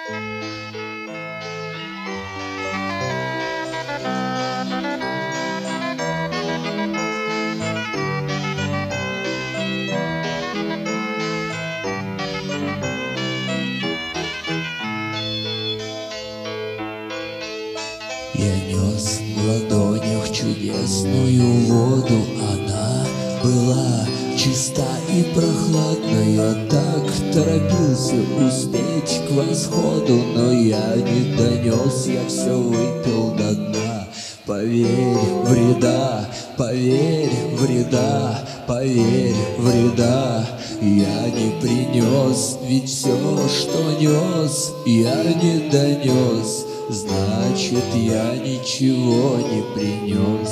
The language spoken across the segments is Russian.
Я нес в ладонях чудесную воду, она была чиста и прохладна. Я так торопился успеть к восходу, но я не донес, я все выпил до дна. Поверь, вреда, поверь, вреда, поверь, вреда я не принес, ведь все, что нес, я не донес. Значит, я ничего не принес.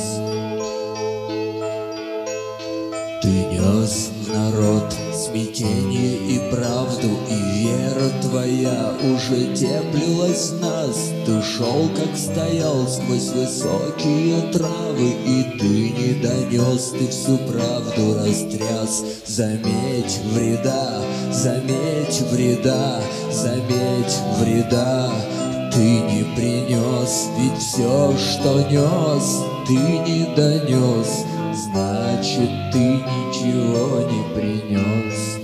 Ты нес в народ смятение и правду, и вера твоя уже теплилась в нас. Ты шел, как стоял, сквозь высокие травы, и ты не донес, ты всю правду растряс. Заметь, вреда, заметь, вреда, заметь, вреда ты не принес, ведь все, что нес, ты не донес. Значит, ты ничего не принес.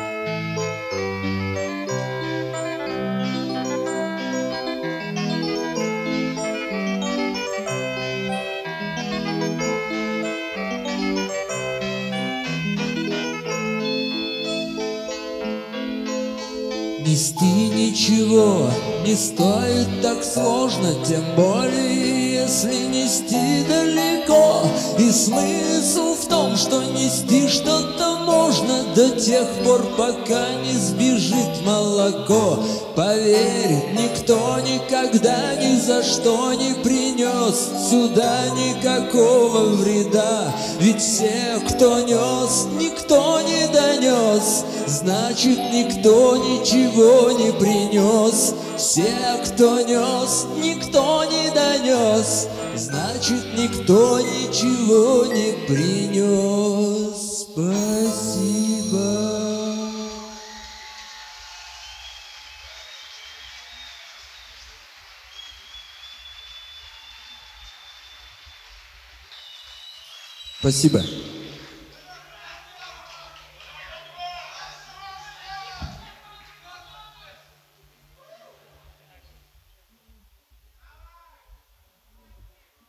Нести ничего не стоит так сложно, тем более, если нести далеко. И смысл в том, что нести что-то можно до тех пор, пока не сбежит молоко. Поверь, никто никогда ни за что не принес сюда никакого вреда. Ведь все, кто нес, никто не донес. Значит, никто ничего не принес. Все, кто нес, никто не донес. Значит, никто ничего не принес. Спасибо. Спасибо.